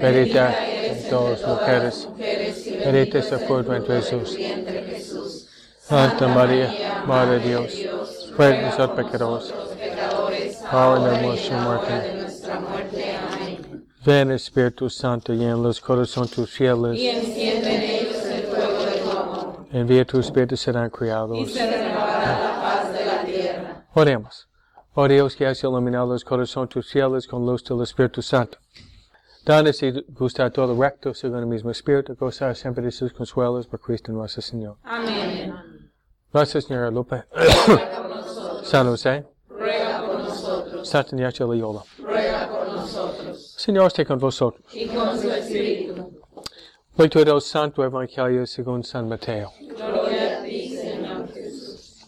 bendita en todas las mujeres, bendito es el fruto de Jesús. Santa María, Madre de Dios, ruega por nosotros pecadores, ahora y en la hora de nuestra muerte. Amén. Ven Espíritu Santo, llena los corazones tus fieles, y enciende en ellos el fuego de tu amor. Envía tu Espíritu, serán criados, y se renovará la faz de la tierra. Oremos. Oh Dios, que has iluminado los corazones tus fieles con luz del Espíritu Santo. Danos y gustar todo recto, según el mismo Espíritu, gozar siempre de sus consuelos por Cristo nuestro Señor. Amén. Nuestra Señora Lupe, San José, ruega por nosotros. Santa Ignacia Loyola, ruega por nosotros. Señor esté con vosotros. Y con su Espíritu. Lectura del Santo Evangelio según San Mateo. Gloria a ti, Señor Jesús.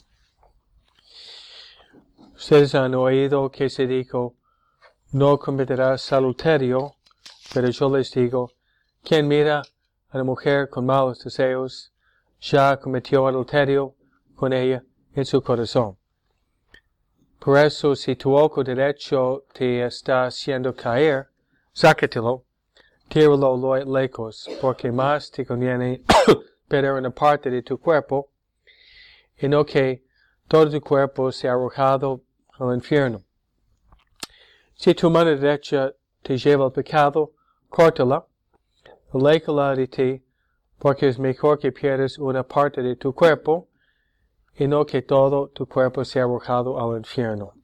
Ustedes han oído que se dijo, no cometerás adulterio, pero yo les digo, quien mira a la mujer con malos deseos, ya cometió adulterio con ella en su corazón. Por eso, si tu ojo derecho te está haciendo caer, sácatelo, tíralo lejos, porque más te conviene perder una parte de tu cuerpo, y no que todo tu cuerpo sea arrojado al infierno. Si tu mano derecha te lleva al pecado, córtala, aléjala de ti, porque es mejor que pierdas una parte de tu cuerpo, y no que todo tu cuerpo sea arrojado al infierno.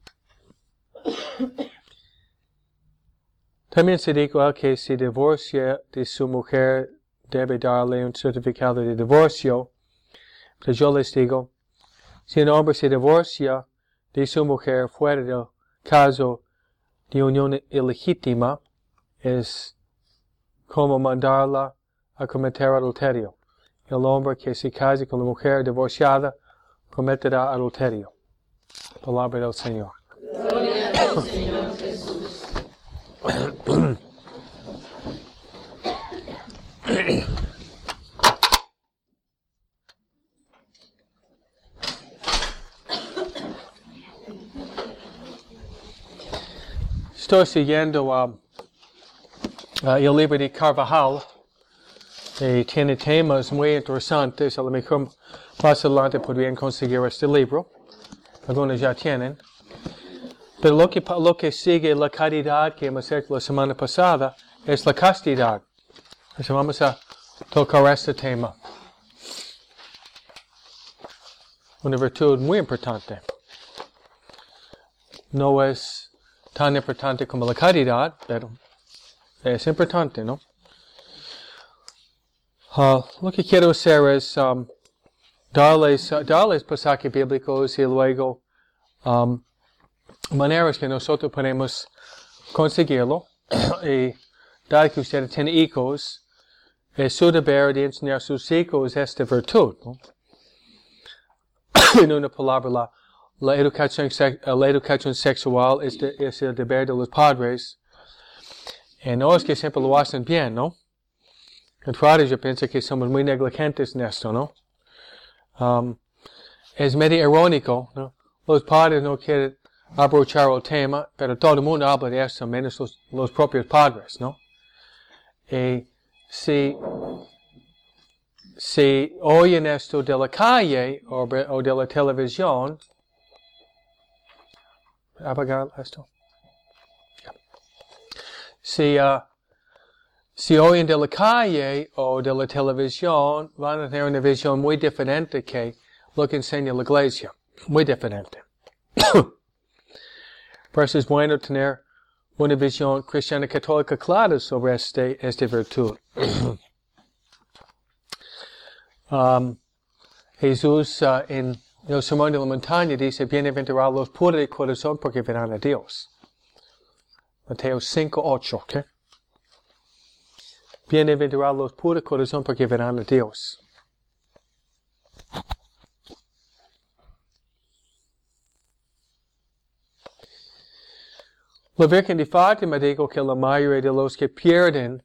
También se dijo al que se divorcia de su mujer debe darle un certificado de divorcio, pero yo les digo, si un hombre se divorcia de su mujer fuera del caso de unión ilegítima, es como mandarla a cometer adulterio. El hombre que se case con la mujer divorciada cometerá adulterio. Palabra del Señor. Gloria a ti, Señor Jesús. Estoy siguiendo el libro de Carvajal y tiene temas muy interesantes. A lo mejor más adelante podrían conseguir este libro. Algunos ya tienen. Pero lo que sigue la caridad que hemos hecho la semana pasada es la castidad. Entonces vamos a tocar este tema. Una virtud muy importante. No es tan importante como la caridad, pero es importante, ¿no? Lo que quiero hacer es darles pasajes bíblicos y luego maneras que nosotros podemos conseguirlo. Y dado que ustedes tienen hijos, es su deber de enseñar a sus hijos esta virtud, ¿no? En una palabra, la educación sexual es el deber de los padres. Y no es que siempre lo hacen bien, ¿no? Contrario, yo pienso que somos muy negligentes en esto, ¿no? Es medio irónico, ¿no? Los padres no quieren abrochar el tema, pero todo el mundo habla de esto, menos los propios padres, ¿no? Y si oyen esto de la calle o de la televisión, apagar esto. Si oyen de la calle o de la televisión, van a tener una visión muy diferente que lo que enseña la iglesia. Muy diferente. Por eso es bueno tener una visión cristiana católica clara sobre esta virtud. Jesús en el Sermón de la Montaña dice, bienaventurados los puros de corazón porque verán a Dios. Mateo 5:8, ¿ok? Bienaventurados los puros de corazón porque verán a Dios. La Virgen de Fátima dijo que la mayoría de los que pierden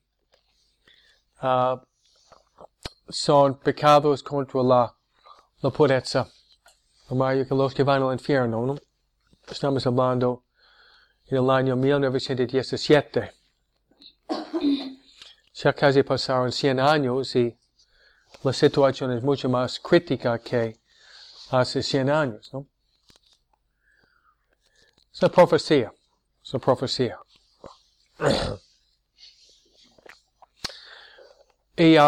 son pecados contra la pureza. La mayoría de los que van al infierno, ¿no? Estamos hablando en el año 1917. ya casi pasaron 100 años y la situación es mucho más crítica que hace 100 años, ¿no? Es una profecía. Es una profecía. Y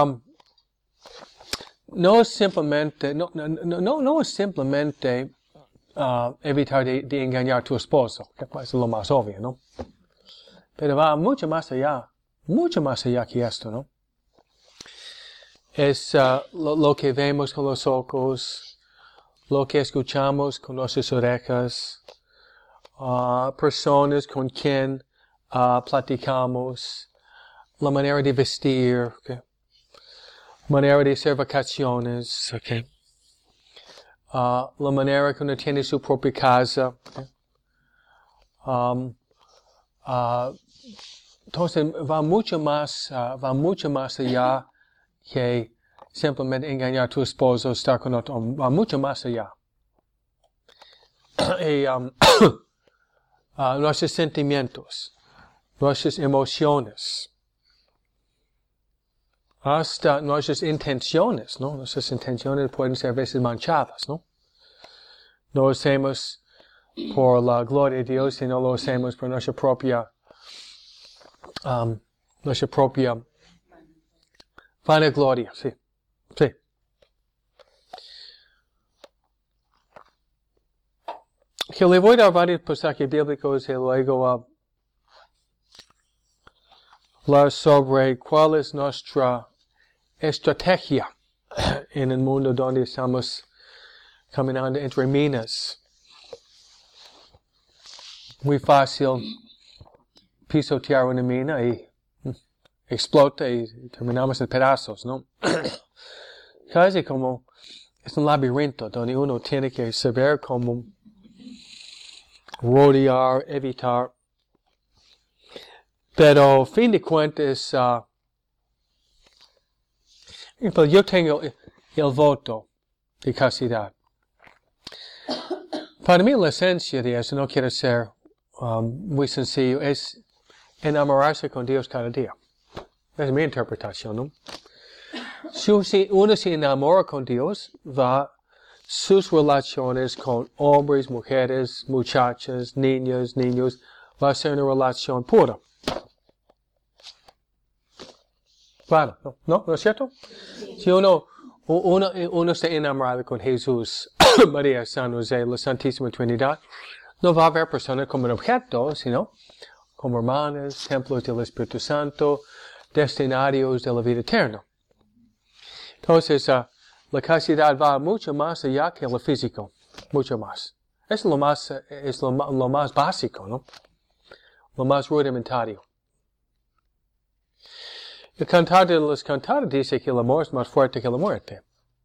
no es simplemente, no es simplemente evitar de engañar a tu esposo, que es lo más obvio, ¿no? Pero va mucho más allá que esto, ¿no? Es lo que vemos con los ojos, lo que escuchamos con nuestras orejas, personas con quien platicamos, la manera de vestir, okay? Manera de hacer vacaciones, okay? La manera que uno tiene su propia casa. Okay? Entonces va mucho más allá que simplemente engañar a tu esposo, estar con otro, va mucho más allá. Y nuestros sentimientos, nuestras emociones, hasta nuestras intenciones, ¿no? Nuestras intenciones pueden ser a veces manchadas, ¿no? No lo hacemos por la gloria de Dios, sino lo hacemos por nuestra propia vanagloria, sí. Sí. Que le voy a dar varios pasajes bíblicos y luego hablar sobre cuál es nuestra estrategia en el mundo donde estamos caminando entre minas. Muy fácil pisotear una mina y explota y terminamos en pedazos, ¿no? Casi como es un laberinto donde uno tiene que saber cómo rodear, evitar. Pero, fin de cuentas, yo tengo el voto de castidad. Para mí la esencia de eso, no quiere ser muy sencillo, es enamorarse con Dios cada día. Es mi interpretación, ¿no? Si uno se enamora con Dios, sus relaciones con hombres, mujeres, muchachas, niños, va a ser una relación pura. Claro, ¿no es cierto? Si uno está enamorado con Jesús, María, San José, la Santísima Trinidad, no va a haber personas como un objeto, sino como hermanas, templos del Espíritu Santo, destinarios de la vida eterna. Entonces, la castidad va mucho más allá que lo físico, mucho más. Es lo más básico, ¿no? Lo más rudimentario. El Cantar de los Cantares dice que el amor es más fuerte que la muerte.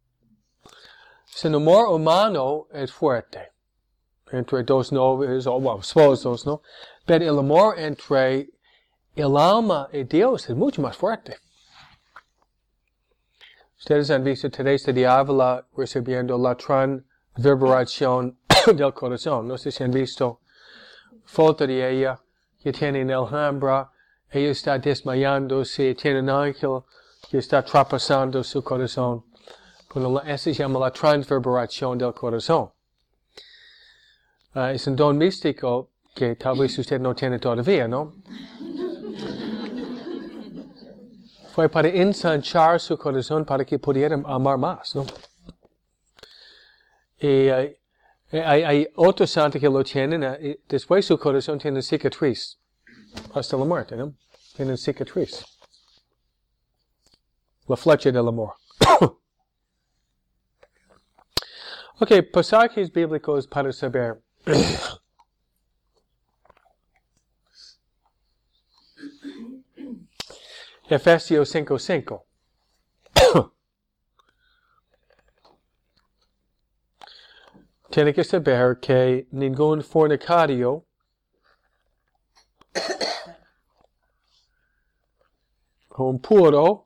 El amor humano es fuerte. Entre dos novios o esposos, ¿no? Pero el amor entre el alma y Dios es mucho más fuerte. Ustedes han visto Teresa de Ávila recibiendo la transvibración del corazón. No sé si han visto foto de ella que tiene en Alhambra. Ella está desmayándose, tiene un ángel que está traspasando su corazón. Eso se llama la transvibración del corazón. Es un don místico que tal vez usted no tiene todavía, ¿no? Fue para ensanchar su corazón para que pudiera amar más, ¿no? Y hay otros santos que lo tienen, después su corazón tiene cicatriz, hasta la muerte, ¿no? Tiene cicatriz. La flecha del amor. Ok, pasajes bíblicos para saber. Efesios 5:5. Tiene que saber que ningún fornicario o impuro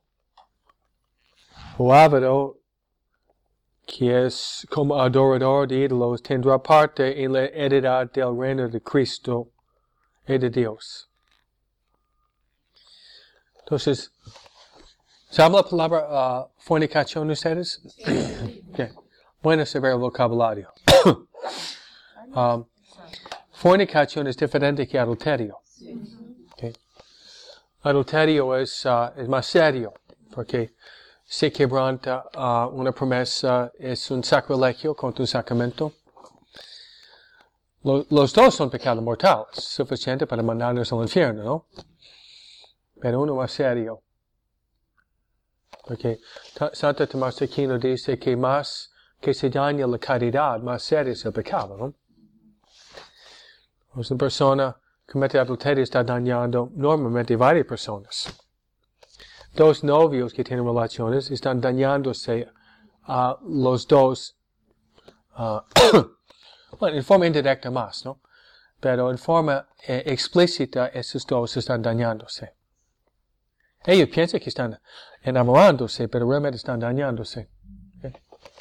o ávido que es como adorador de ídolos tendrá parte en la heredad del reino de Cristo y de Dios. Entonces, ¿Saben la palabra fornicación ustedes? Okay. Bueno saber el vocabulario. Fornicación es diferente que adulterio. Okay. Adulterio es más serio, porque se quebranta una promesa, es un sacrilegio contra un sacramento. Los dos son pecados mortales, suficiente para mandarnos al infierno, ¿no? Pero uno más serio. Porque Santo Tomás de Aquino dice que más que se daña la caridad, más serio es el pecado, ¿no? Una persona que comete adulterio está dañando normalmente varias personas. Dos novios que tienen relaciones están dañándose a los dos, bueno, en forma indirecta más, ¿no? Pero en forma explícita, esos dos están dañándose. Ellos piensan que están enamorándose, pero realmente están dañándose. ¿Okay?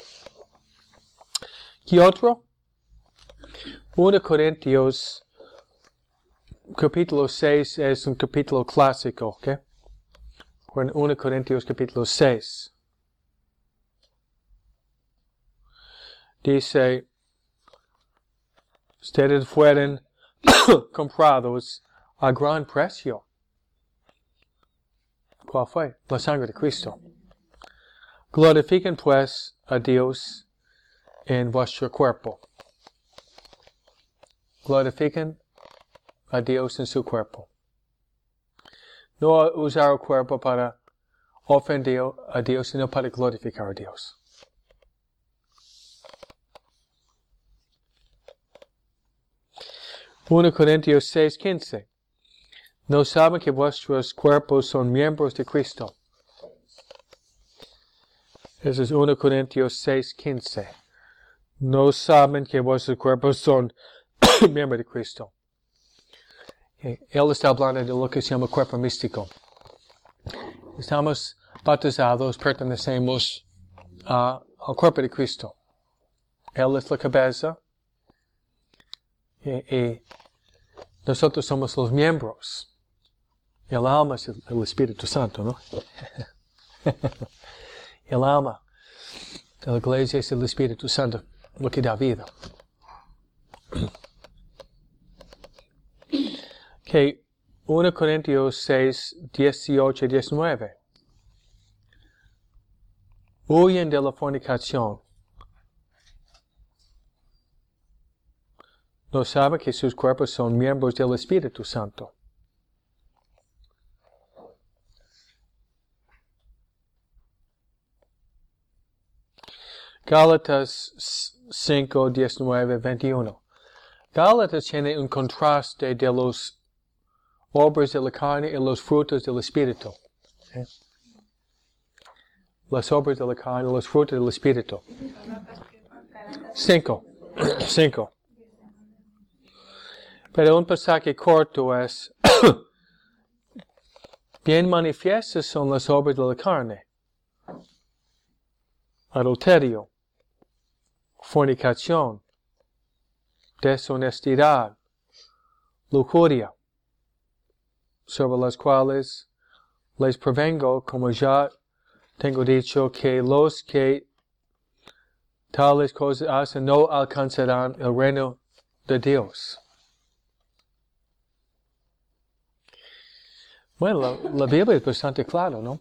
¿Qué otro? 1 Corintios, capítulo 6, es un capítulo clásico, ¿ok? 1 Corintios, capítulo 6. Dice, ustedes fueron comprados a gran precio. ¿Cuál fue? La sangre de Cristo. Glorifiquen pues a Dios en vuestro cuerpo. Glorifiquen a Dios en su cuerpo. No usar el cuerpo para ofender a Dios, sino para glorificar a Dios. Uno Corintios 6:15. ¿No saben que vuestros cuerpos son miembros de Cristo? Eso es 1 Corintios 6:15. No saben que vuestros cuerpos son miembros de Cristo. Él está hablando de lo que se llama cuerpo místico. Estamos bautizados, pertenecemos al cuerpo de Cristo. Él es la cabeza y nosotros somos los miembros. El alma es el Espíritu Santo, ¿no? El alma de la iglesia es el Espíritu Santo, lo que da vida. Okay, 1 Corintios 6, 18 y 19. Huyen de la fornicación. ¿No saben que sus cuerpos son miembros del Espíritu Santo? Gálatas 5, 19, 21. Gálatas tiene un contraste de los obras de la carne y los frutos del Espíritu. ¿Okay? Las obras de la carne y los frutos del Espíritu. 5. Pero un pasaje corto es, bien manifiestas son las obras de la carne. Adulterio, fornicación, deshonestidad, lujuria, sobre las cuales les prevengo, como ya tengo dicho, que los que tales cosas hacen no alcanzarán el reino de Dios. Bueno, la Biblia es bastante clara, ¿no?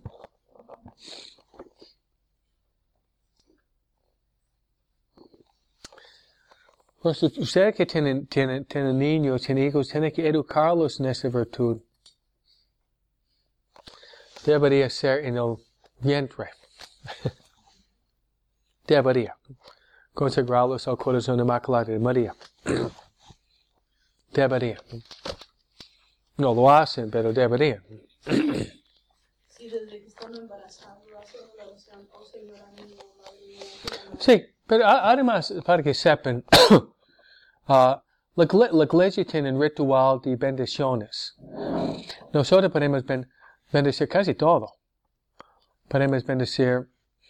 Pues ustedes que tienen niños, tienen hijos, tienen que educarlos en esa virtud. Debería ser en el vientre. Debería. Consagrarlos al corazón inmaculado de María. Debería. No lo hacen, pero deberían. Si desde que están embarazados hacen la oración, oh Señora mía, Madre mía. Sí, pero además, para que sepan, la iglesia tiene un ritual de bendiciones. Nosotros podemos bendecir casi todo. Podemos bendecir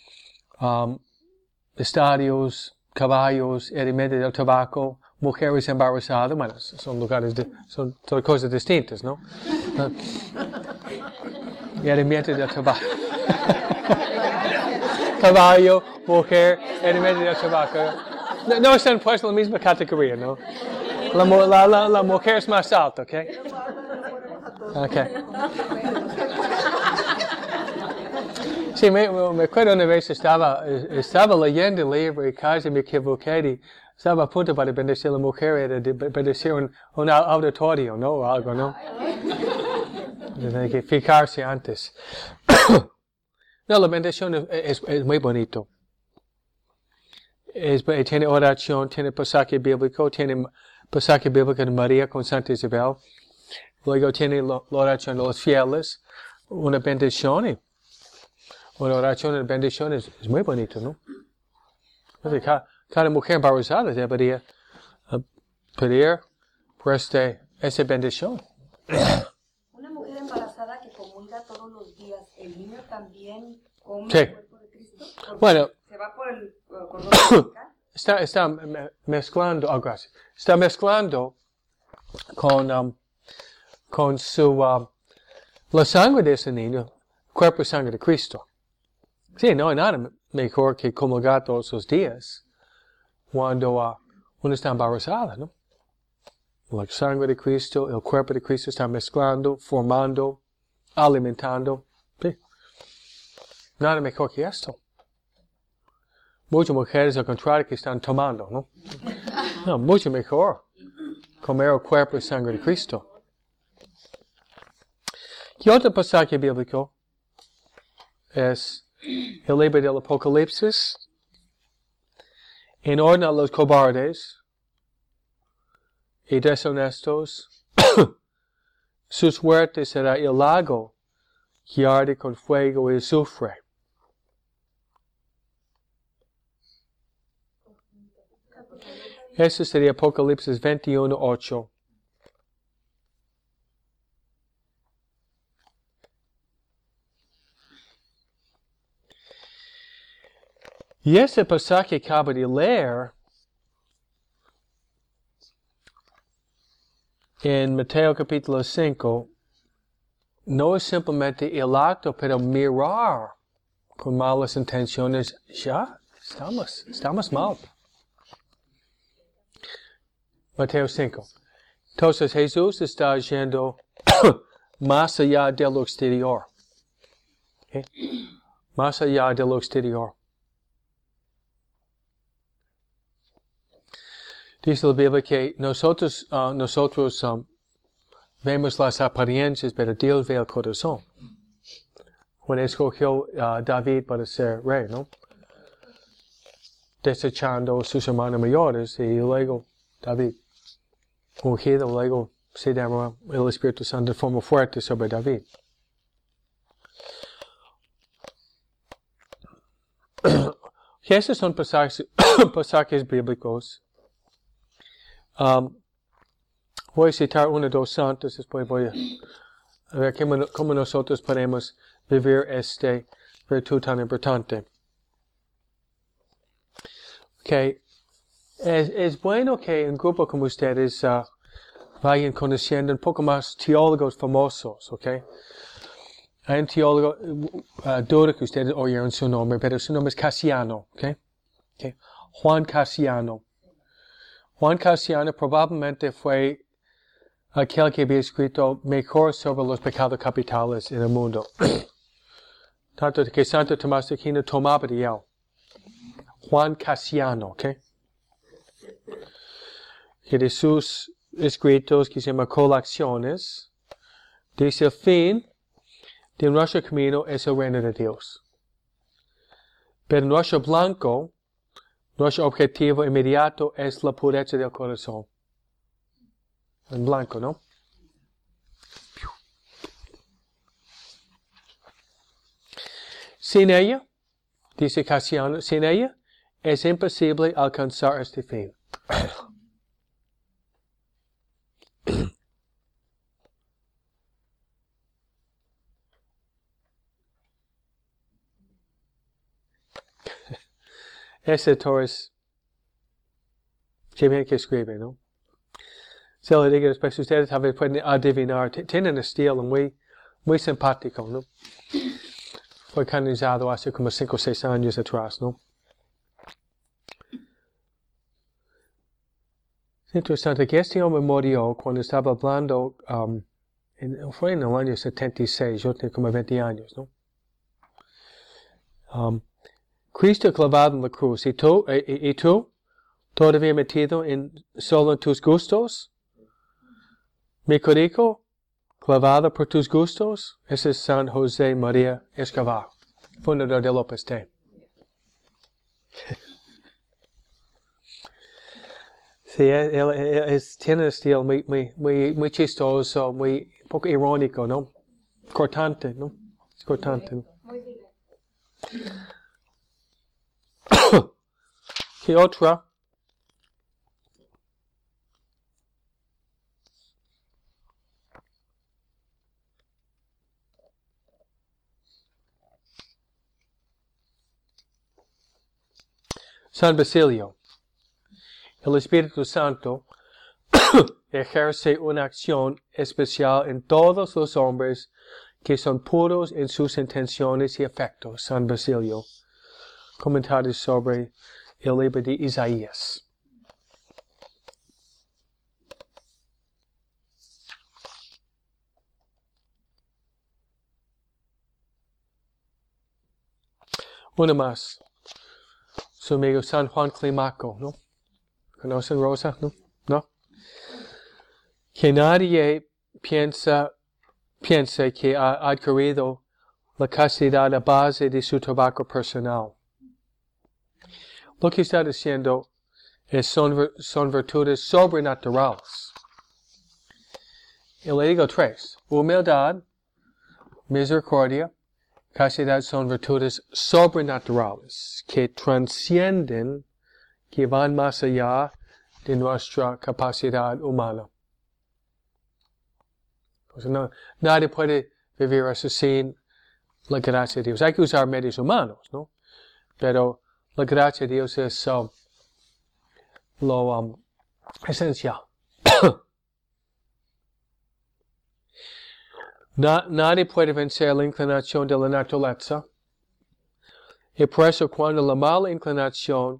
estadios, caballos, herramientas del tabaco, mujeres embarazadas. Bueno, son cosas distintas, ¿no? Herramientas del tabaco. Caballo, mujer, animal de trabajo. No están puestos en la misma categoría, ¿no? La mujer es más alta, ¿ok? Ok. Sí, me acuerdo una vez estaba leyendo el libro y casi me equivoqué y estaba a punto para bendecir a la mujer, era de bendecir un auditorio, ¿no? O algo, ¿no? Tiene que fijarse antes. No, la bendición es muy bonito. Tiene oración, tiene pasaje bíblico, tiene pasaje bíblico de María con Santa Isabel. Luego tiene la oración de los fieles, una bendición. Y una oración de bendición es muy bonito, ¿no? Entonces, cada mujer embarazada debería pedir por esa bendición. Una mujer embarazada que comulga todos los días, ¿el niño también come Sí. el cuerpo de Cristo? Porque Bueno, se va por el cordón umbilical. está mezclando, gracias. Está mezclando con la sangre de ese niño, cuerpo y sangre de Cristo. Sí, no hay nada mejor que comulgar todos los días cuando uno está embarazada, ¿no? La sangre de Cristo, el cuerpo de Cristo está mezclando, formando, alimentando. Sí. Nada mejor que esto. Muchas mujeres, al contrario, que están tomando, ¿no? No, mucho mejor comer el cuerpo y sangre de Cristo. Y otro pasaje bíblico es el libro del Apocalipsis. En orden a los cobardes y deshonestos, su suerte será el lago que arde con fuego y azufre. Ese sería Apocalipsis 21:8. Y ese pasaje que acabo de leer en Mateo capítulo 5 no es simplemente el acto, pero mirar con malas intenciones, ya estamos mal. Mateo 5. Entonces Jesús está yendo más allá de lo exterior. ¿Okay? Más allá de lo exterior. Dice la Biblia que nosotros vemos las apariencias, pero Dios ve el corazón. Cuando escogió a David para ser rey, ¿no? Desechando a sus hermanos mayores y luego David, ungido, luego se derramó el Espíritu Santo de forma fuerte sobre David. Y esos son pasajes bíblicos. Voy a citar uno o dos santos, después voy a ver cómo nosotros podemos vivir esta virtud tan importante. Okay. Es bueno que en un grupo como ustedes vayan conociendo un poco más teólogos famosos, ¿ok? Hay un teólogo, dudo que ustedes oyeron su nombre, pero su nombre es Cassiano, ¿ok? Okay. Juan Cassiano. Juan Cassiano probablemente fue aquel que había escrito mejor sobre los pecados capitales en el mundo. Tanto que Santo Tomás de Aquino tomaba de él. Juan Cassiano, ¿ok? Que de sus escritos, que se llama Colaciones, dice el fin de nuestro camino es el reino de Dios. Pero nuestro blanco, nuestro objetivo inmediato es la pureza del corazón. En blanco, ¿no? Sin ella, dice Cassiano, sin ella es imposible alcanzar este fin. Ese Torres, que bien que escribe, ¿no? Se lo digo después, ustedes a veces pueden adivinar, tienen un estilo muy simpático, ¿no? fue canonizado hace como 5 o 6 años atrás, ¿no? Es interesante que este hombre murió cuando estaba hablando, fue en el año 76, yo tenía como 20 años, ¿no? Cristo clavado en la cruz, ¿y tú todavía metido solo en tus gustos? Mecorico, clavado por tus gustos. Ese es San José María Escobar, fundador del Opus Dei. Sí, él tiene un estilo muy chistoso, un poco irónico, ¿no? Cortante, ¿no? Es cortante, ¿no? ¿Qué otra? San Basilio. El Espíritu Santo ejerce una acción especial en todos los hombres que son puros en sus intenciones y afectos. San Basilio. Comentarios sobre el libro de Isaías. Una más. Su amigo San Juan Climaco, ¿no? ¿Conocen Rosa? ¿No? ¿No? Que nadie piense que ha adquirido la castidad a base de su trabajo personal. Lo que está diciendo son virtudes sobrenaturales. Y le digo 3. Humildad, misericordia, castidad son virtudes sobrenaturales que trascienden, que van más allá de nuestra capacidad humana. Pues nadie puede vivir así sin la gracia de Dios. Hay que usar medios humanos, ¿no? Pero la gracia de Dios es lo esencial. Nadie puede vencer la inclinación de la naturaleza. Y por eso cuando la mala inclinación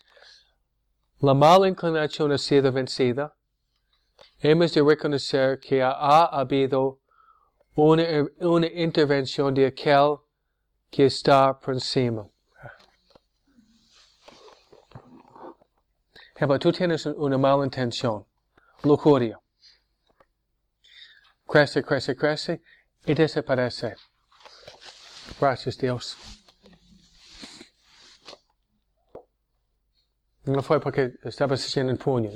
ha sido vencida, hemos de reconocer que ha habido una intervención de aquel que está por encima. Ejemplo, tú tienes una mala intención, lujuria. Crece y desaparece. Gracias, Dios. No fue porque estabas haciendo el puño.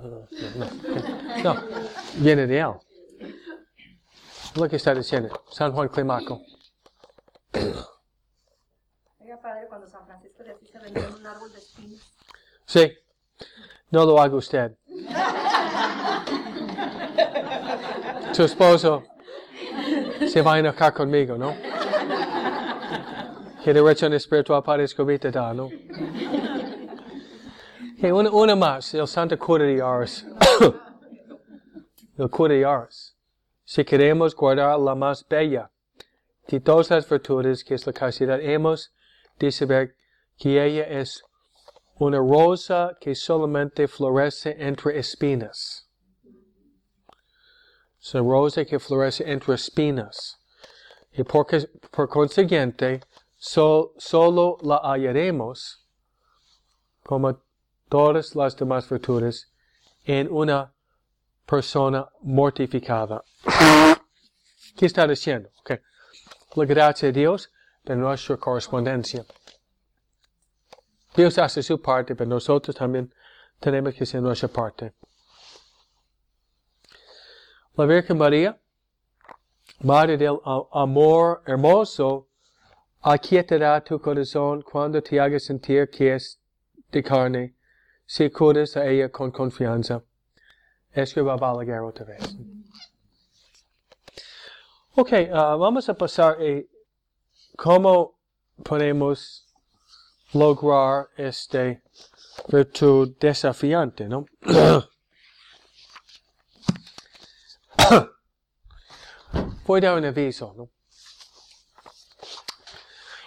No, viene de él. Lo que está diciendo, San Juan Climaco. Oiga, padre, cuando San Francisco de Asís se vendió en un árbol de espinos. Sí, no lo haga usted. Su esposo se va a enojar conmigo, ¿no? ¿Qué dirección espiritual para Escobita da, no? Okay, una más, el Santo Cura de Ars. El Cura de Ars. Si queremos guardar la más bella de todas las virtudes, que es la castidad, hemos de saber que ella es una rosa que solamente florece entre espinas. Es una rosa que florece entre espinas. Y por consiguiente, solo la hallaremos, como todas las demás virtudes, en una persona mortificada. ¿Qué está diciendo? Okay. La gracia de Dios de nuestra correspondencia. Dios hace su parte, pero nosotros también tenemos que hacer nuestra parte. La Virgen María, Madre del amor hermoso, aquietará tu corazón cuando te haga sentir que es de carne, si acudes a ella con confianza. Escriba Balaguer otra vez. Ok, vamos a pasar a cómo podemos lograr esta virtud desafiante, ¿no? Voy a dar un aviso, ¿no?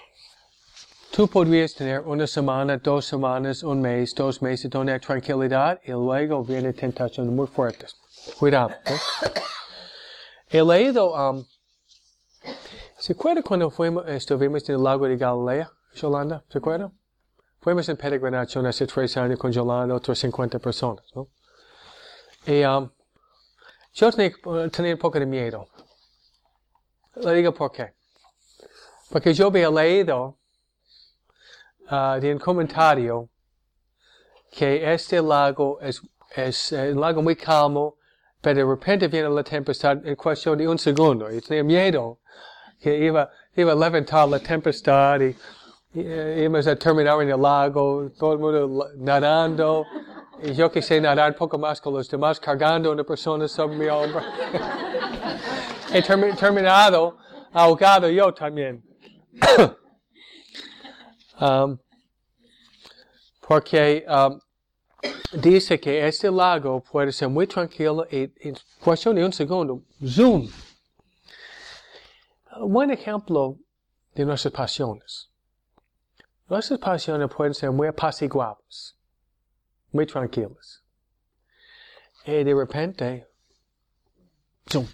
Tú podrías tener una semana, 2 semanas, un mes, 2 meses donde hay tranquilidad y luego viene tentaciones muy fuertes. Cuidado. He leído, ¿se acuerda cuando estuvimos en el lago de Galilea, Yolanda? ¿Se acuerda? Fuimos en peregrinación hace 3 años con Yolanda, otras 50 personas, ¿no? Y yo tenía un poco de miedo. Le digo por qué. Porque yo había leído de un comentario que este lago es un lago muy calmo, pero de repente viene la tempestad en cuestión de un segundo. Y tenía miedo que iba a levantar la tempestad y íbamos a terminar en el lago, todo el mundo nadando. Y yo quise nadar un poco más con los demás, cargando a una persona sobre mi hombro. He terminado ahogado yo también. Porque dice que este lago puede ser muy tranquilo y en cuestión de un segundo, zoom. Un buen ejemplo de nuestras pasiones. Nuestras pasiones pueden ser muy apaciguables, muy tranquilas. Y de repente, zoom.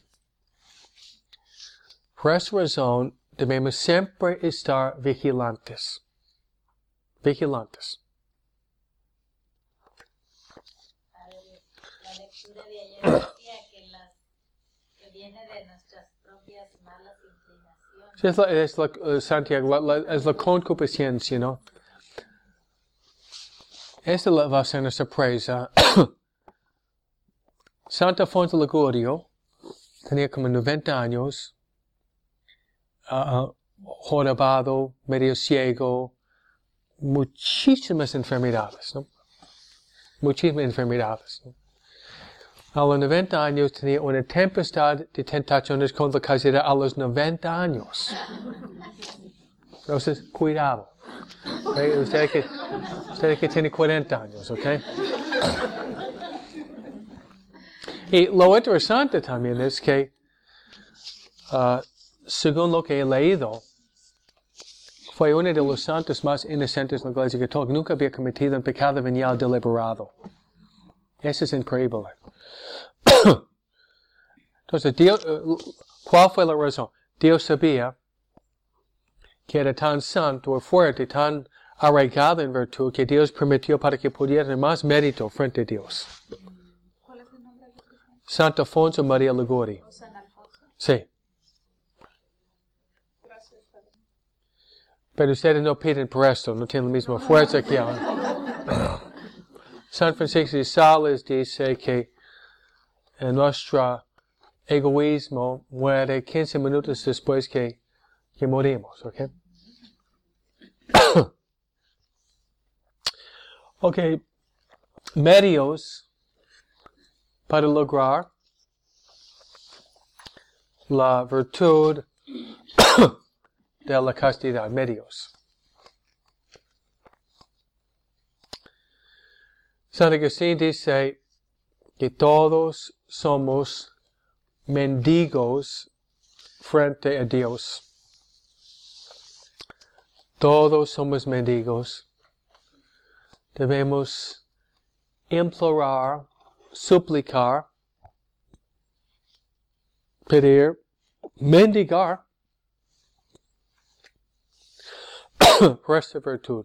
Por esa razón, debemos siempre estar vigilantes. Vigilantes. La lectura de ayer decía que viene de nuestras propias malas inclinaciones. Sí, Santiago, es la concupiscencia, ¿no? Esta va a ser nuestra presa. Santo Afonso Ligurio tenía como 90 años. Jorobado, medio ciego, muchísimas enfermedades, ¿no? Muchísimas enfermedades, ¿no? A los 90 años tenía una tempestad de tentaciones con la casera a los 90 años. Entonces, cuidado. ¿Okay? Usted que tiene 40 años, ¿ok? Y lo interesante también es que según lo que he leído, fue uno de los santos más inocentes de la Iglesia Católica. Nunca había cometido un pecado venial deliberado. Eso es increíble. Entonces, ¿cuál fue la razón? Dios sabía que era tan santo y fuerte, tan arraigado en virtud, que Dios permitió para que pudiera tener más mérito frente a Dios. ¿Cuál es el nombre de la persona? Santo Afonso María Liguori. ¿O San Alfonso? Sí. Gracias, Padre. Pero ustedes no piden por esto, no tienen la misma fuerza que yo. San Francisco de Sales dice que nuestro egoísmo muere 15 minutos después que morimos, ¿ok? Ok, medios para lograr la virtud de la castidad, medios. San Agustín dice que todos somos mendigos frente a Dios. Todos somos mendigos. Debemos implorar, suplicar, pedir, mendigar por esta virtud.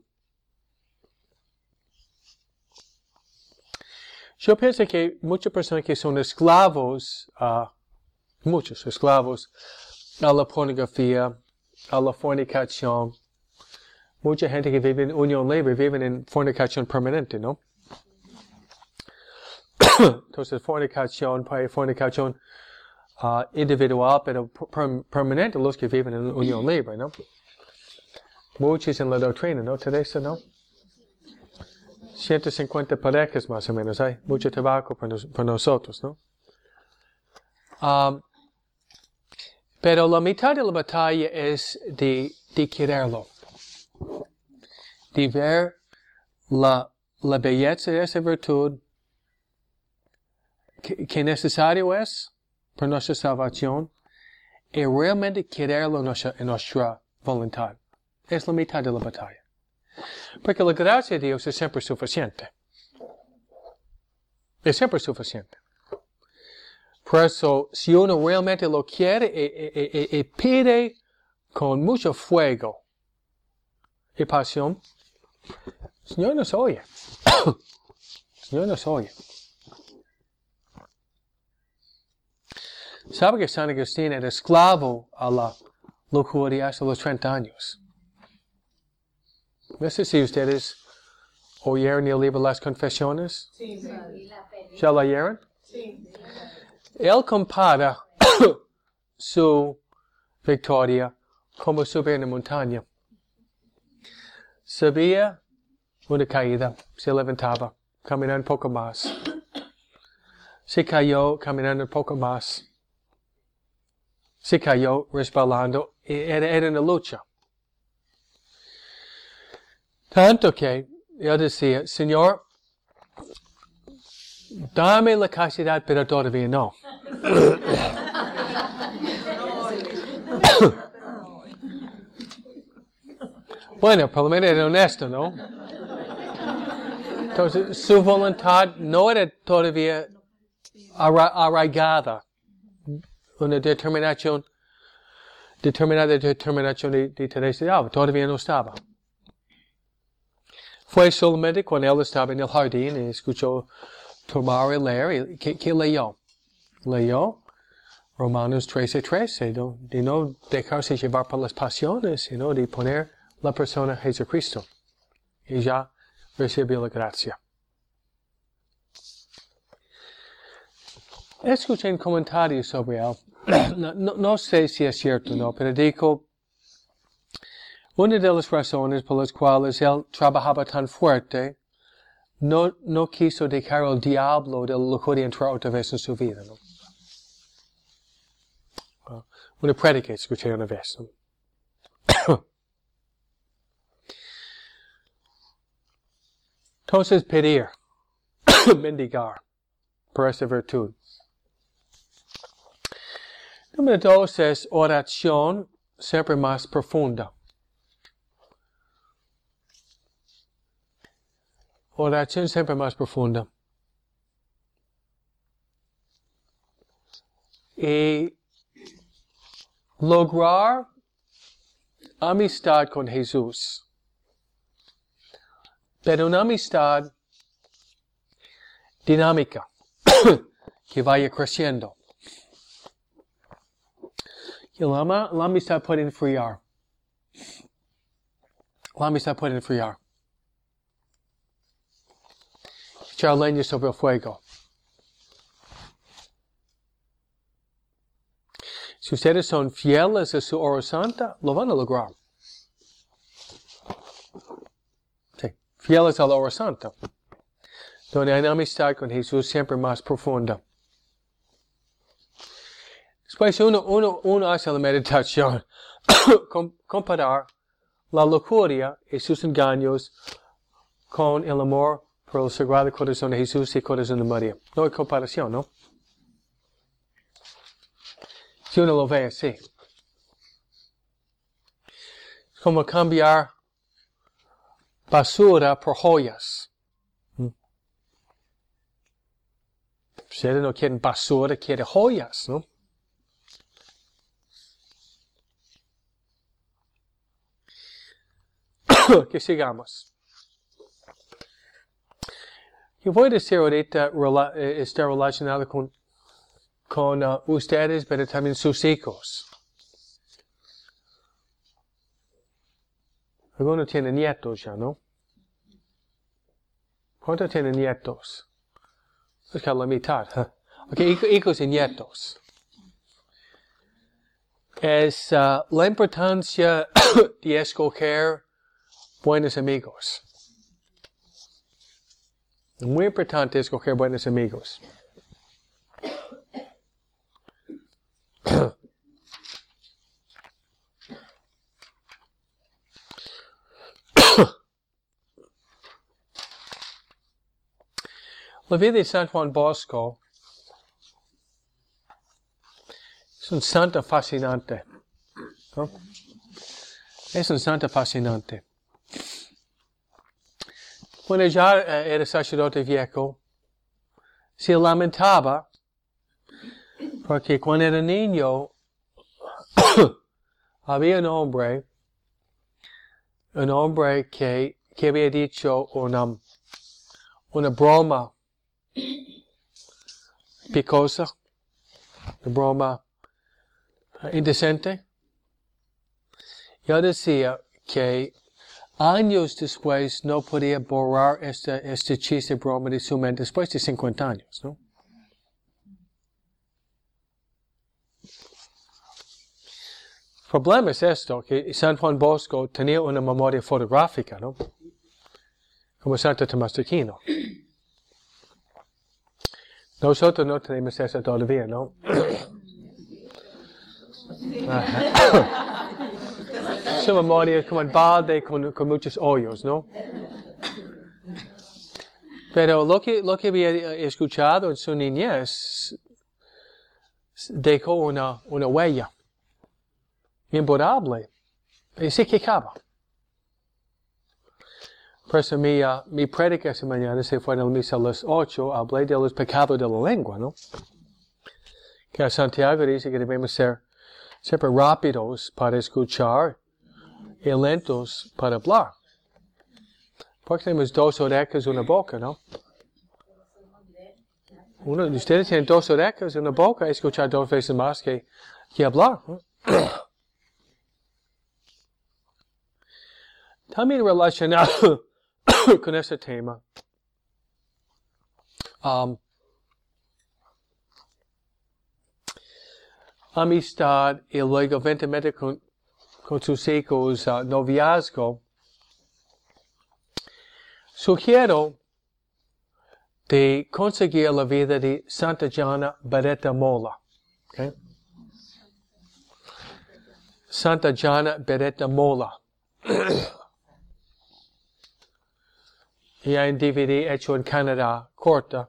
Yo pienso que muchas personas que son esclavos, muchos esclavos a la pornografía, a la fornicación, mucha gente que vive en unión libre vive en fornicación permanente, ¿no? Entonces, fornicación individual, pero permanente, los que viven en unión libre, ¿no? Muchos en la doctrina, ¿no? Teresa, ¿no? 150 parejas más o menos, hay mucho tabaco para nosotros, ¿no? Pero la mitad de la batalla es de quererlo. De ver la belleza de esa virtud que necesario es para nuestra salvación y realmente quererlo en nuestra voluntad. Es la mitad de la batalla. Porque la gracia de Dios es siempre suficiente. Es siempre suficiente. Por eso, si uno realmente lo quiere y pide con mucho fuego y pasión, el Señor nos oye. El Señor nos oye. ¿Sabe que San Agustín era esclavo a la lujuria hasta los 30 años? No sé si ustedes oyeron el libro Las Confesiones. Sí. ¿Ya lo oyeron? Sí. Él compara su victoria como subir en la montaña. Subía una caída, se levantaba, caminando un poco más. Se cayó, caminando un poco más. Se cayó, resbalando, y era una lucha. Tanto que él decía, Señor, dame la castidad, pero todavía no. Bueno, por lo menos era honesto, ¿no? Entonces, su voluntad no era todavía arraigada. Una determinación de tenacidad. Todavía no estaba. Fue solamente cuando él estaba en el jardín y escuchó tomar y leer. ¿Qué leyó? Leyó Romanos 13:13, de no dejarse llevar por las pasiones, sino de poner la persona de Jesucristo. Y ya recibió la gracia. Escuché un comentario sobre él. No sé si es cierto o no, pero dijo, una de las razones por las cuales él trabajaba tan fuerte, no quiso dejar al diablo de la lujuria entrar otra vez en su vida, ¿no? Una prédica escuché una vez, ¿no? Entonces pedir, mendigar por esta virtud. Número 2 es oración siempre más profunda. Oración siempre más profunda. Y lograr amistad con Jesús. Pero una amistad dinámica, que vaya creciendo. Y la amistad puede enfriar. La amistad puede enfriar. Echar leña sobre el fuego. Si ustedes son fieles a su hora santa, lo van a lograr. Sí, fieles a la hora santa. Donde hay una amistad con Jesús siempre más profunda. Después uno hace la meditación. Comparar la lujuria y sus engaños con el amor por el Sagrado Corazón de Jesús y el Corazón de María. No hay comparación, ¿no? Si uno lo ve así. Es como cambiar basura por joyas. Ustedes no quieren basura, quieren joyas, ¿no? Que sigamos. Yo voy a decir ahorita, está relacionado con ustedes, pero también sus hijos. Algunos tienen nietos ya, ¿no? ¿Cuántos tienen nietos? Es que la mitad. Ok, hijos y nietos. Es la importancia de escoger buenos amigos. Es muy importante escoger buenos amigos. La vida de San Juan Bosco es un santo fascinante, ¿no? Es un santo fascinante. cuando ya era sacerdote viejo, se lamentaba porque cuando era niño había un hombre que había dicho una broma picosa, una broma indecente. Yo decía que años después no podía borrar este chiste broma de su mente después de 50 años, ¿no? El problema es esto, que San Juan Bosco tenía una memoria fotográfica, ¿no? Como Santo Tomás de Aquino. Nosotros no tenemos eso todavía, ¿no? Su memoria es como un balde con muchos hoyos, ¿no? Pero lo que había escuchado en su niñez dejó una huella imborrable. Y se quejaba. Por eso mi prédica esta mañana se fue en la misa a las 8, hablé de los pecados de la lengua, ¿no? Que Santiago dice que debemos ser siempre rápidos para escuchar y lentos para hablar. Porque tenemos 2 orejas y una boca, ¿no? Uno de ustedes tiene 2 orejas y una boca, escuchar 2 veces más que hablar, ¿no? También relacionado con este tema, amistad y luego eventualmente con sus hijos, noviazgo, sugiero de conseguir la vida de Santa Gianna Beretta Molla. Okay? Santa Gianna Beretta Molla. Y hay un DVD hecho en Canadá, corta.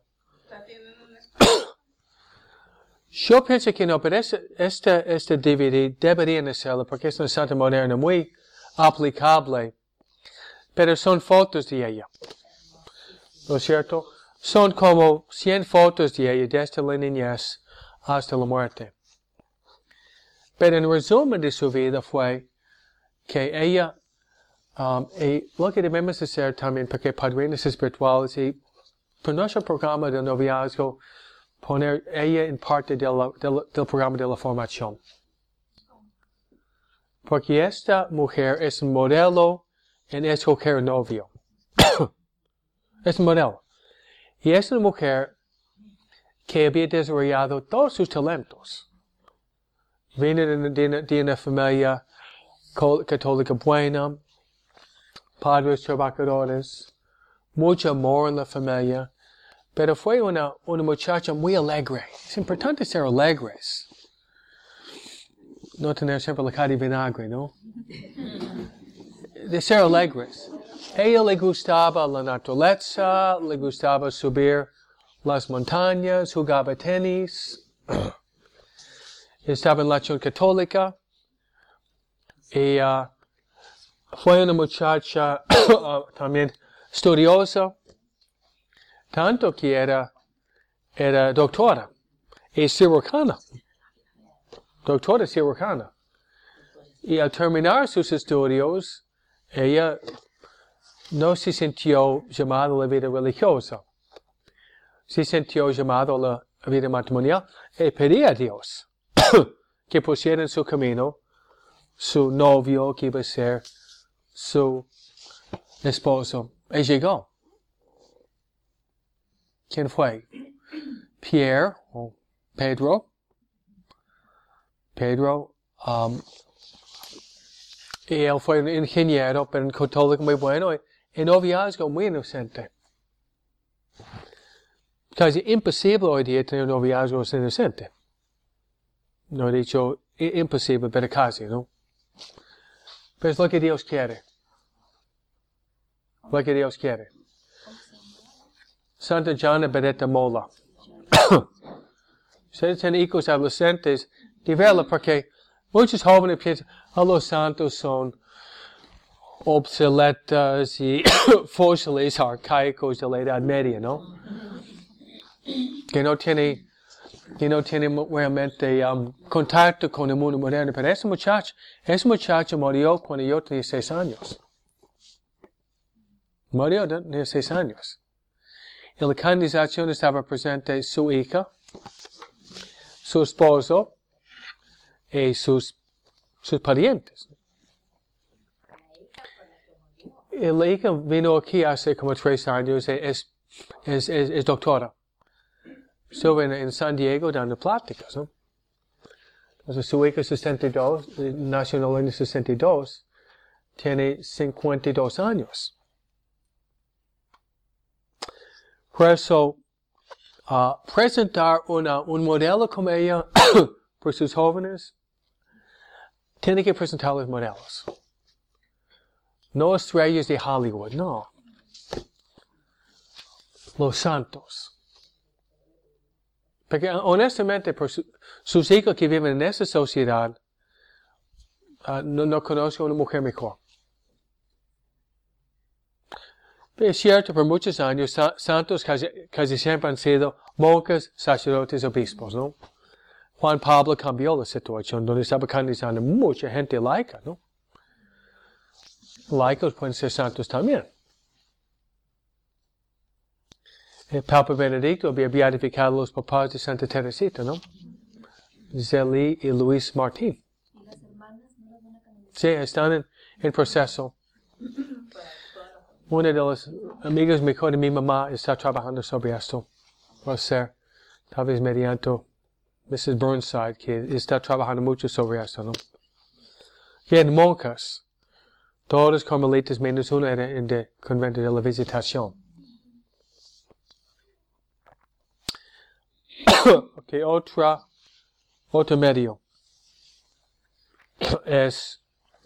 Yo pienso que no, pero este DVD deberían hacerlo porque es una santa moderna muy aplicable. Pero son fotos de ella. ¿No es cierto? Son como 100 fotos de ella desde la niñez hasta la muerte. Pero en resumen de su vida fue que ella, y lo que debemos hacer también, porque padrinos espirituales, y por nuestro programa de noviazgo, poner ella en parte del programa de la formación. Porque esta mujer es un modelo en escoger novio. Es un modelo. Y es una mujer que había desarrollado todos sus talentos. Viene de una familia católica buena, padres trabajadores, mucho amor en la familia, pero fue una muchacha muy alegre. Es importante ser alegres. No tener siempre la cara de vinagre, ¿no? De ser alegres. Ella le gustaba la naturaleza, le gustaba subir las montañas, jugaba tenis, estaba en la acción católica, y fue una muchacha también estudiosa, tanto que era doctora y cirujana. Doctora cirujana. Y al terminar sus estudios, ella no se sintió llamada a la vida religiosa. Se sintió llamada a la vida matrimonial y pedía a Dios que pusiera en su camino su novio que iba a ser su esposo. Y llegó. ¿Quién fue? Pierre o Pedro. Y él fue un ingeniero, pero un católico muy bueno, y noviazgo muy inocente. Casi imposible hoy día tener un noviazgo inocente. No he dicho imposible, pero casi, ¿no? Pero es lo que Dios quiere. Lo que Dios quiere. Santa Gianna Beretta Molla. Ustedes tienen hijos adolescentes, de verlo, porque muchos jóvenes piensan, los santos son obsoletas y fósiles arcaicos de la Edad Media, ¿no? Que no tiene realmente contacto con el mundo moderno. Pero ese muchacho murió cuando yo tenía 6 años. Murió de 6 años. En la canonización estaba presente su hija, su esposo y sus parientes. Y la hija vino aquí hace como 3 años, es doctora. Estuve en San Diego dando pláticas, ¿no? Entonces su hija 62, nació en el año 62, tiene 52 años. Por eso, presentar un modelo como ella por sus jóvenes, tiene que presentar los modelos. No estrellas de Hollywood, no. Los santos. Porque honestamente, por sus hijos que viven en esa sociedad, no conozco a una mujer mejor. Pero es cierto, por muchos años, santos casi siempre han sido monjas, sacerdotes, obispos, ¿no? Juan Pablo cambió la situación, donde estaba canonizando mucha gente laica, ¿no? Laicos pueden ser santos también. El Papa Benedicto había beatificado a los papás de Santa Teresita, ¿no? Zélie y Luis Martín. ¿Y las hermanas no las van a canonizar? Sí, están en proceso. Una de las amigas mejor de mi mamá está trabajando sobre esto. Va a ser, tal vez mediante Mrs. Burnside, que está trabajando mucho sobre esto, ¿no? Bien, monjas. Todas carmelitas menos una era en el convento de la Visitación. Okay, otro medio es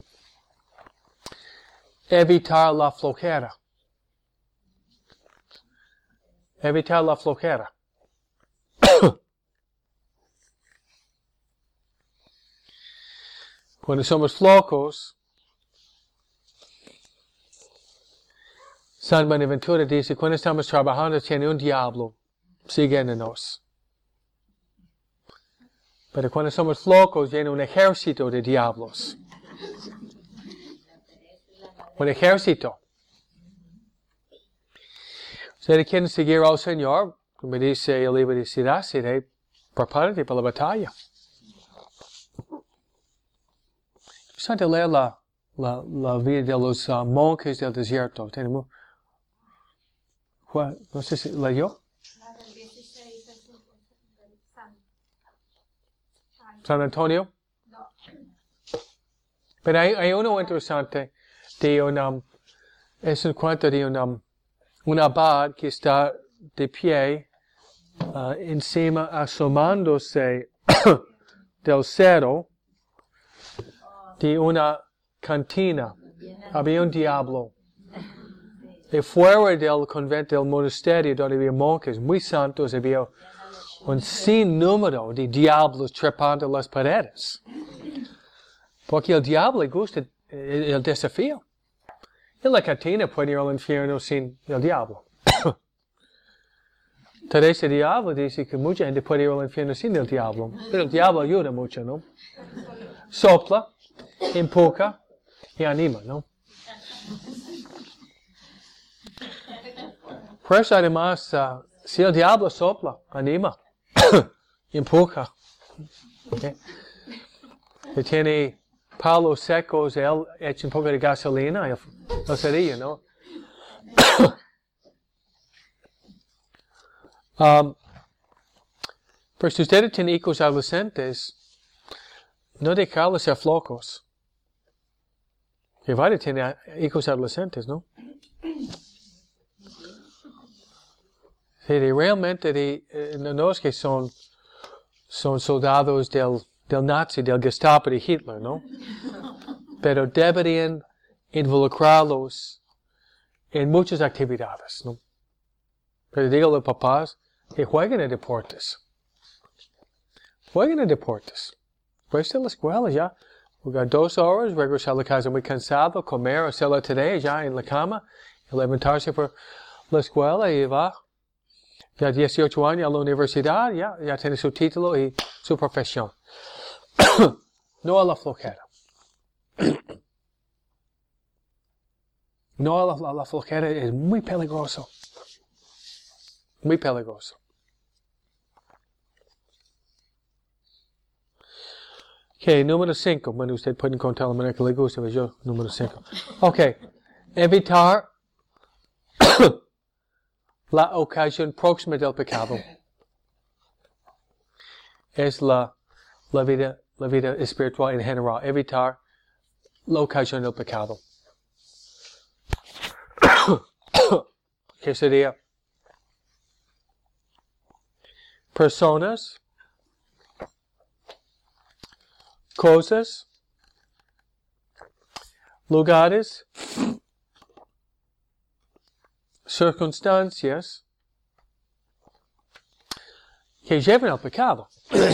evitar la flojera. Evitar la flojera. Cuando somos flojos, San Buenaventura dice, cuando estamos trabajando tiene un diablo siguiéndonos. Pero cuando somos flojos, tiene un ejército de diablos. Un ejército. Ustedes quieren seguir al Señor, como dice el libro de Siracide, prepárate para la batalla. Es interesante leer la vida de los monjes del desierto. Tenemos, no sé si leyó. La del 16 del San Antonio. No. Pero hay uno interesante de es un cuento de un abad que está de pie encima asomándose del cero de una cantina. Había un diablo. Y fuera del convento, del monasterio donde había monjes muy santos, había un sinnúmero de diablos trepando las paredes. Porque el diablo le gusta el desafío. En la cantina puede ir al infierno sin el diablo. Teresa de Diablo dice que mucha gente puede ir al infierno sin el diablo. Pero el diablo ayuda mucho, ¿no? Sopla, empuja y anima, ¿no? Por eso además, si el diablo sopla, anima, empuja, ¿okay? Y tiene palos secos, él echa un poco de gasolina y lo sería, ¿no? Pero si ustedes tienen hijos adolescentes, no dejarlos ser flojos. Que varios tienen hijos adolescentes, ¿no? Sí, realmente no es que son soldados del nazi, del Gestapo de Hitler, ¿no? Pero deberían involucrarlos en muchas actividades, ¿no? Pero digo a los papás que jueguen en deportes. Jueguen en deportes. Pues de la escuela ya, Jugar 2 horas, regresar a la casa muy cansado, comer, hacer la tarea ya en la cama, y levantarse por la escuela y va. Ya 18 años a la universidad, ya tiene su título y su profesión. No a la flojera. No a la flojera, es muy peligroso. Muy peligroso. Ok, número 5. Bueno, usted puede encontrar la manera que le guste, pero yo, número 5. Ok, evitar la ocasión próxima del pecado. Es la vida espiritual en general. Evitar la ocasión del pecado. ¿Qué sería? Personas, cosas, lugares, circunstancias que llevan al pecado.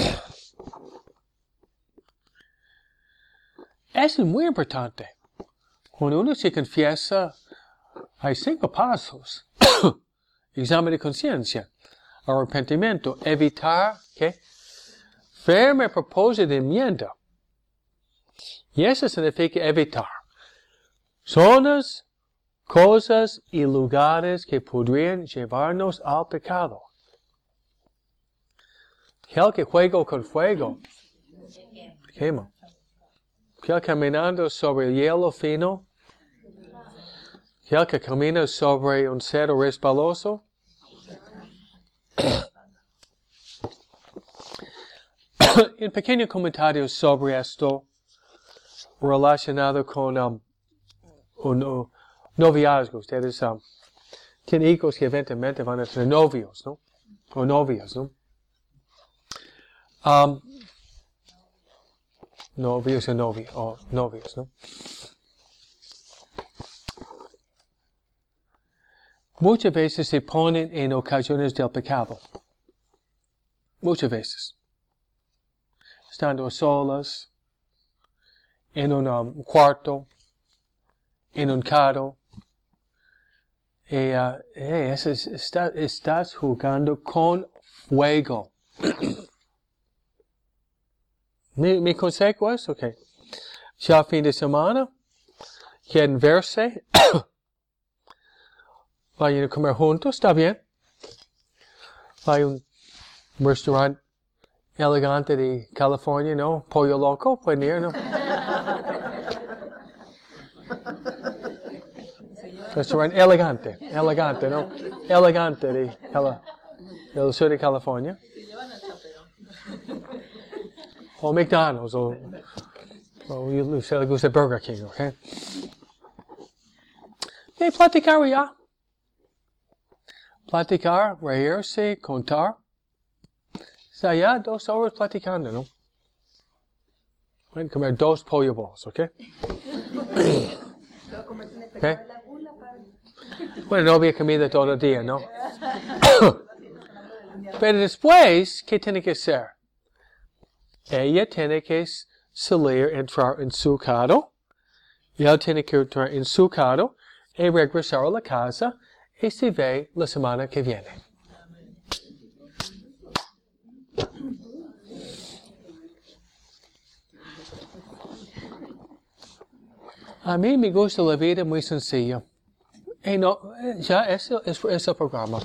Eso es muy importante. Cuando uno se confiesa, hay 5 pasos. Examen de conciencia, arrepentimiento, evitar, ¿qué? Firme propósito de enmienda. Y eso significa evitar zonas, cosas y lugares que podrían llevarnos al pecado. Aquel que juega con fuego, quema. Aquel caminando sobre el hielo fino, aquel que camina sobre un cedro resbaloso. Un pequeño comentario sobre esto relacionado con un noviazgo. Ustedes tienen hijos que eventualmente van a tener novios, ¿no? O novias, ¿no? Novios o novios, ¿no? Muchas veces se ponen en ocasiones del pecado. Muchas veces. Estando a solas, en un cuarto, en un carro. Estás jugando con fuego. Mi consejo es, ok, ya fin de semana, quieren verse, vayan a comer juntos, está bien. Hay un restaurante elegante de California, ¿no? Pollo Loco, pueden ir, ¿no? Restaurante elegante, ¿no? Elegante del sur de California. O McDonald's, o se le gusta Burger King, ¿ok? Y platicar ya. Platicar, reírse, contar. Está ya 2 horas platicando, ¿no? Pueden comer 2 pollo balls, ¿ok? ¿Okay? Bueno, no había comida todo el día, ¿no? Pero después, ¿qué tiene que hacer? Ella tiene que salir, entrar en su carro. Y él tiene que entrar en su carro y regresar a la casa y se ve la semana que viene. A mí me gusta la vida muy sencilla. Y no, ya es el programa.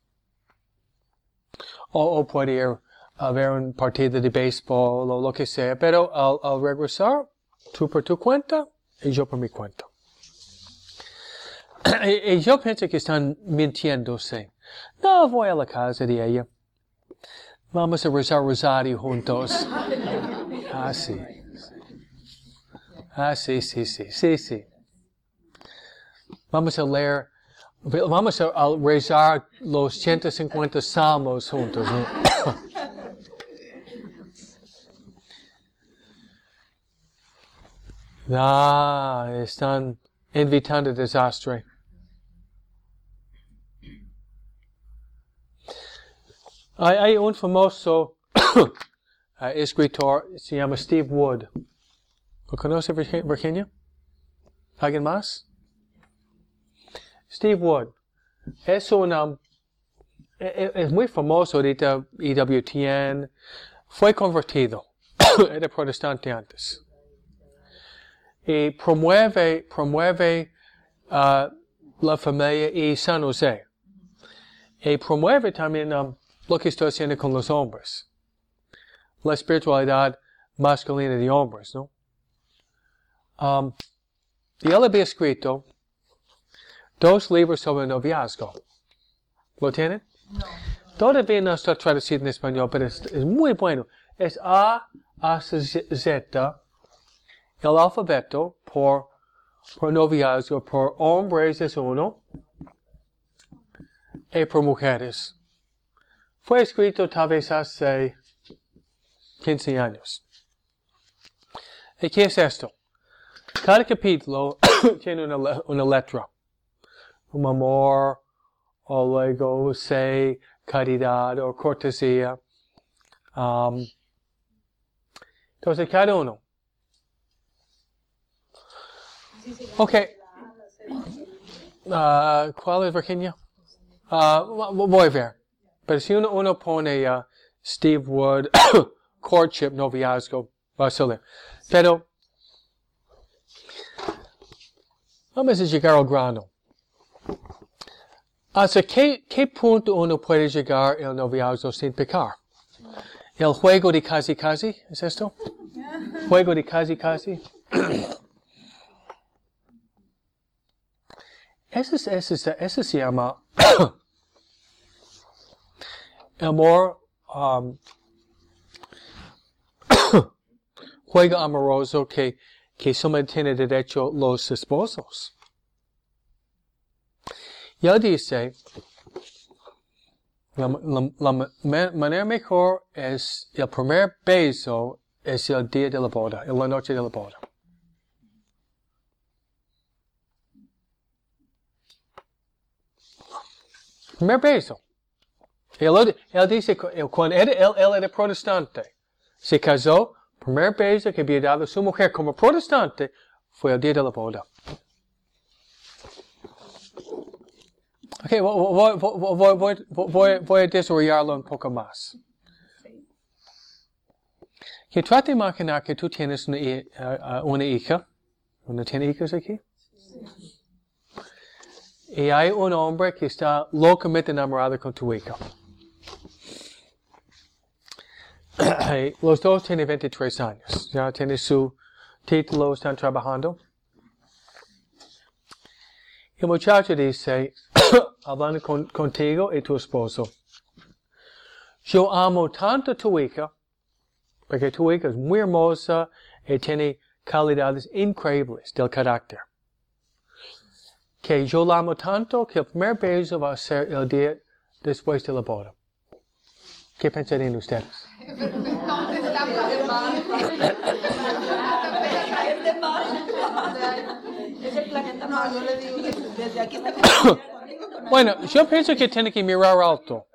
O puede ir a ver un partido de béisbol o lo que sea, pero al regresar, tú por tu cuenta y yo por mi cuenta. Y yo pienso que están mintiéndose. No, voy a la casa de ella. Vamos a rezar rosario juntos. Sí. Sí. Vamos a leer, vamos a rezar los 150 salmos juntos, ¿no? Están invitando desastre. Hay un famoso escritor, se llama Steve Wood. ¿Lo conoce Virginia? ¿Alguien más? Steve Wood. Es muy famoso ahorita, EWTN. Fue convertido. Era protestante antes. Y promueve la familia y San José. Y promueve también lo que estoy haciendo con los hombres. La espiritualidad masculina de hombres, ¿no? Y él había escrito 2 libros sobre noviazgo. ¿Lo tienen? No. Todavía no está traducido en español, pero es muy bueno. Es A hasta Z, el alfabeto por noviazgo, por hombres es 1, y por mujeres. Fue escrito tal vez hace 15 años. ¿Y qué es esto? Cada capítulo tiene una letra. Un amor, o luego caridad, o cortesía. Entonces, cada uno. Ok. ¿Cuál es Virginia? Voy a ver. Pero si uno pone Steve Wood, courtship, noviazgo, va a salir. Pero, vamos a llegar al grano. ¿Hasta qué punto uno puede llegar el noviazgo sin pecar? ¿El juego de casi casi? ¿Es esto? ¿Juego de casi casi? Eso se llama amor, juego amoroso que solamente tiene derecho los esposos. Y él dice, la manera mejor es el primer beso es el día de la boda, en la noche de la boda. Primer beso. Él dice, cuando él era protestante, se casó, primer beso que había dado a su mujer como protestante fue el día de la boda. Ok, voy a desarrollarlo un poco más. Que trata de imaginar que tú tienes una hija. ¿No tiene hijos aquí? Y hay un hombre que está locamente enamorado con tu hija. Los dos tienen 23 años. Ya tienen su título, están trabajando. El muchacho dice, hablando contigo y tu esposo, yo amo tanto a tu hija, porque tu hija es muy hermosa y tiene calidades increíbles del carácter, que yo la amo tanto que el primer beso va a ser el día después de la boda. ¿Qué pensarían ustedes? No, yo le digo, desde aquí está. Bueno, yo pienso que tiene que mirar alto.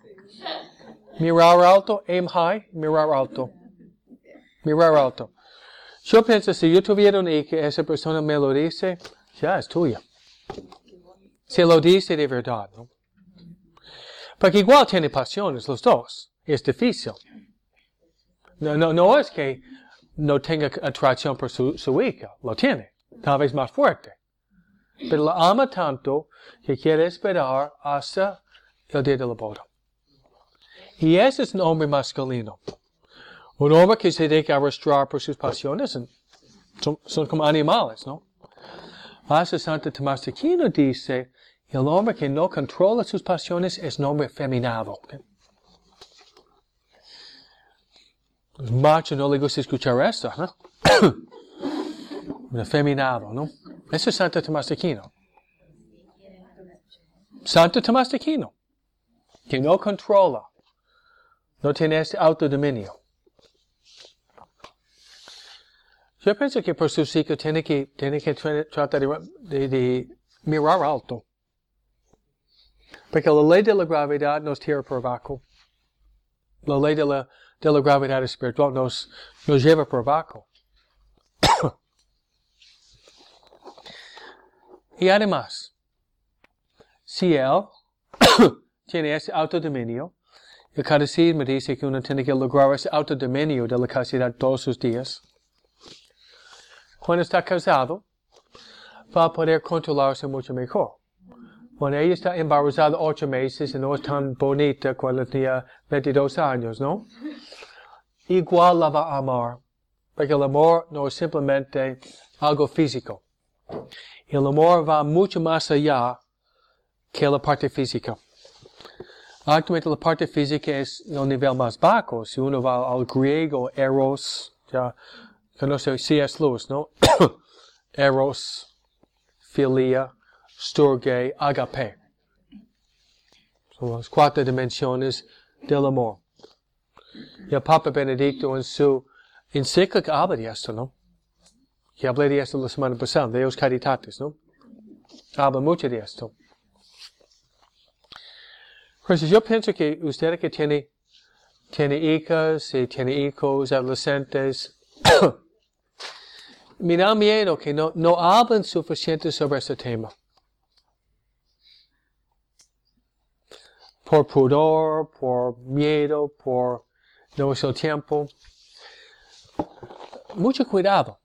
Mirar alto, aim high, mirar alto. Mirar alto. Yo pienso, si yo tuviera una hija, esa persona me lo dice, ya es tuya. Se lo dice de verdad, ¿no? Porque igual tiene pasiones los dos. Es difícil. No es que no tenga atracción por su hija. Lo tiene. Tal vez más fuerte. Pero la ama tanto que quiere esperar hasta el día de la boda. Y ese es un hombre masculino. Un hombre que se deja arrastrar por sus pasiones. Son como animales, ¿no? Hasta Santo Tomás de Aquino dice, el hombre que no controla sus pasiones es un hombre efeminado. ¿Okay? Los machos no les gusta escuchar esto, ¿no? Un efeminado, ¿no? Eso es Santo Tomás de Aquino. Santo Tomás de Aquino. Que no controla. No tiene este autodominio. Yo pienso que por sus hijos tiene que tratar de mirar alto. Porque la ley de la gravedad nos tira por abajo. La ley de la gravedad espiritual nos lleva por abajo. Y además, si él tiene ese autodominio, el catecismo dice que uno tiene que lograr ese autodominio de la castidad todos sus días. Cuando está casado, va a poder controlarse mucho mejor. Cuando ella está embarazada 8 meses y no es tan bonita cuando tenía 22 años, ¿no? Igual la va a amar. Porque el amor no es simplemente algo físico. El amor va mucho más allá que la parte física. Actualmente la parte física es el nivel más bajo. Si uno va al griego, eros, ya conoce C.S. Lewis, ¿no? Eros, filia, storge, agape. Son las 4 dimensiones del amor. Y el Papa Benedicto en su encíclica habla de esto, ¿no? Y hablé de esto la semana pasada, Deus Caritatis, ¿no? Habla mucho de esto. Entonces yo pienso que usted que tiene hijas y tiene hijos, adolescentes, me da miedo que no hablen suficiente sobre este tema. Por pudor, por miedo, por no es el tiempo. Mucho cuidado.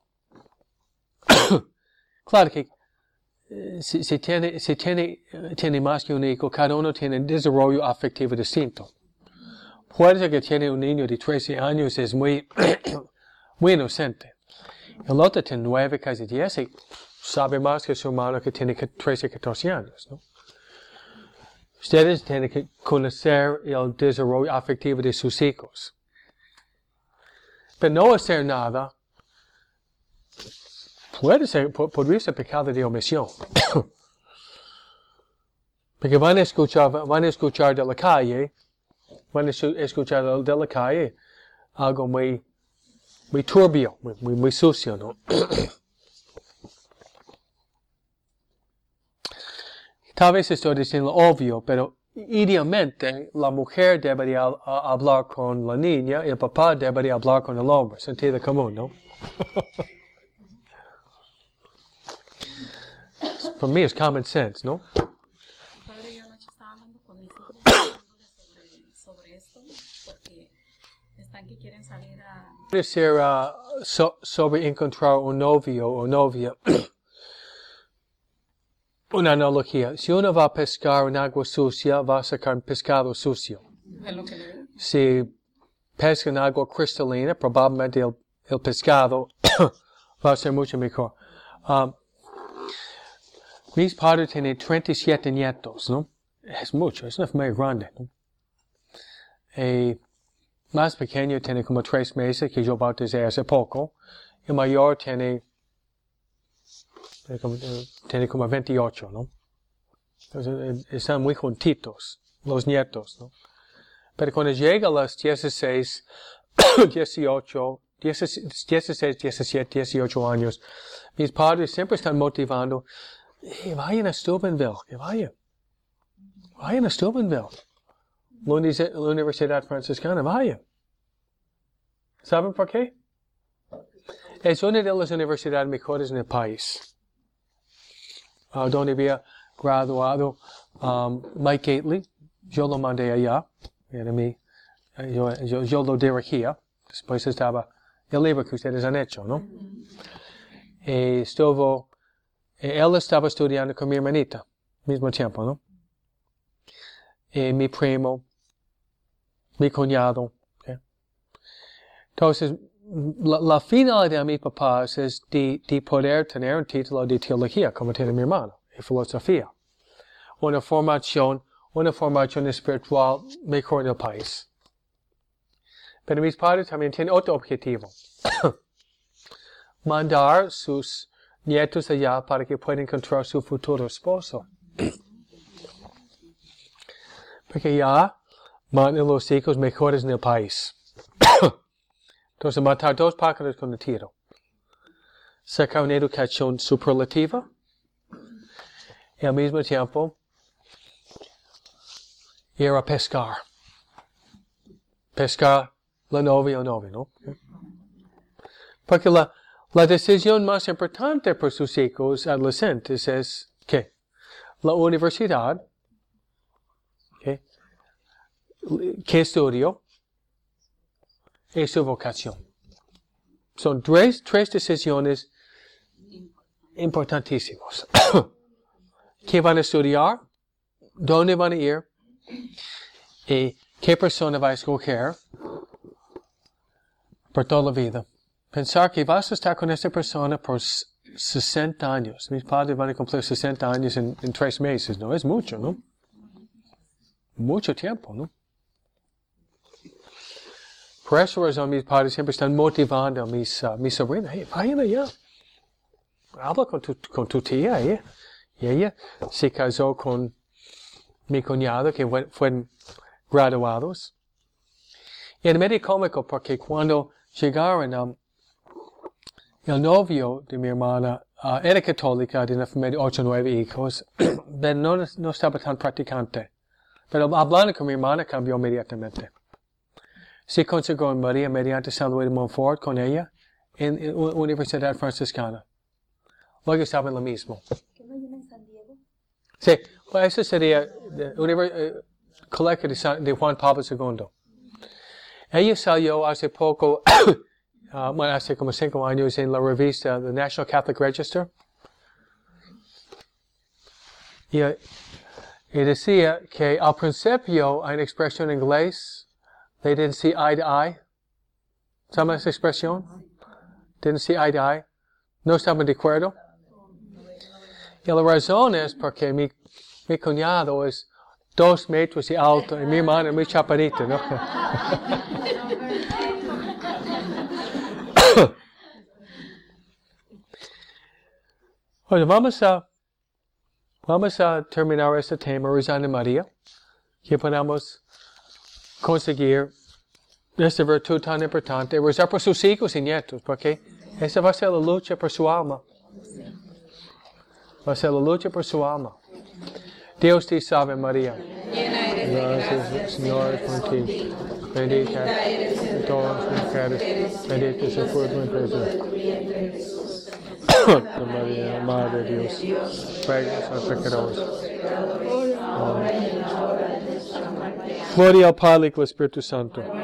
Claro que si tiene más que un hijo, cada uno tiene un desarrollo afectivo distinto. Puede ser que tiene un niño de 13 años, es muy inocente. El otro tiene 9, casi 10 y sabe más que su hermano que tiene 13, 14 años, ¿no? Ustedes tienen que conocer el desarrollo afectivo de sus hijos. Pero no hacer nada podría ser pecado de omisión. Porque van a escuchar de la calle, algo muy turbio, muy sucio, ¿no? Tal vez estoy diciendo obvio, pero idealmente la mujer debería hablar con la niña y el papá debería hablar con el hombre. Sentido común, ¿no? Para mí es common sense, ¿no? Padre, yo anoche estaba hablando con mis hijos sobre esto, porque están que quieren salir a... Puede ser sobre encontrar un novio o novia. Una analogía. Si uno va a pescar en agua sucia, va a sacar pescado sucio. Es lo que le digo. Si pesca en agua cristalina, probablemente el pescado va a ser mucho mejor. Mis padres tienen 37 nietos, ¿no? Es mucho, es una familia grande, ¿no? El más pequeño tiene como 3 meses, que yo bauticé hace poco. El mayor tiene como 28, ¿no? Entonces, están muy juntitos, los nietos, ¿no? Pero cuando llega a las 16, 17, 18 años, mis padres siempre están motivando, vayan a Steubenville, que vayan. Vayan a Steubenville. La Universidad Franciscana, vayan. ¿Saben por qué? Es una de las universidades mejores en el país. Donde había graduado Mike Gately, yo lo mandé allá, era yo lo dirigía, después estaba el libro que ustedes han hecho, ¿no? Él estaba estudiando con mi hermanita, mismo tiempo, ¿no? Mi primo, mi cuñado, ¿okay? Entonces, la finalidad de mis papás es de poder tener un título de teología, como tiene mi hermano, y filosofía. Una formación espiritual mejor en el país. Pero mis padres también tienen otro objetivo. Mandar sus nietos allá para que puedan encontrar su futuro esposo. Porque ya mandan los hijos mejores en el país. Entonces, matar 2 pájaros con un tiro. Sacar una educación superlativa. Y al mismo tiempo, ir a pescar. Pescar la novia o novio, ¿no? Porque la decisión más importante para sus hijos adolescentes es ¿Qué? La universidad. ¿Qué? ¿Qué estudio? Y su vocación. Son tres decisiones importantísimas. ¿Qué van a estudiar? ¿Dónde van a ir? ¿Y qué persona va a escoger por toda la vida? Pensar que vas a estar con esta persona por 60 años. Mis padres van a cumplir 60 años en 3 meses, ¿no? Es mucho, ¿no? Mucho tiempo, ¿no? Por esa razón mis padres siempre están motivando a mis sobrinas. Hey, vayan allá. Habla con tu tía, y ella se casó con mi cuñado que fueron graduados. Y es medio cómico porque cuando llegaron, el novio de mi hermana era católica, de una familia de 8 o 9 hijos, pero no estaba tan practicante. Pero hablando con mi hermana cambió inmediatamente. Se consagró en María mediante San Luis de Montfort con ella en Universidad Franciscana. Luego estaba en lo mismo. ¿Qué no hay en San Diego? Sí, pues eso sería colegio de Juan Pablo II. Ella salió hace poco, hace como 5 años en la revista The National Catholic Register. Y decía que al principio hay una expresión en inglés, they didn't see eye to eye. ¿Saben esa expresión? Didn't see eye to eye. No estaban de acuerdo. Y la razón es porque mi cuñado es 2 metros y alto y mi hermana es muy chaparrita, ¿no? Bueno, vamos a terminar este tema rezando a María, que podamos conseguir esta virtud tan importante, rezar por sus hijos y nietos, porque esa va a ser la lucha por su alma. Va a ser la lucha por su alma. Dios te salve María. Gracias, el Señor es contigo. Bendita eres entre todas las mujeres. Bendito es el fruto de tu Jesús. Santa María, Madre de Dios, ruega por los pecadores. Gloria al Padre y al Espíritu Santo.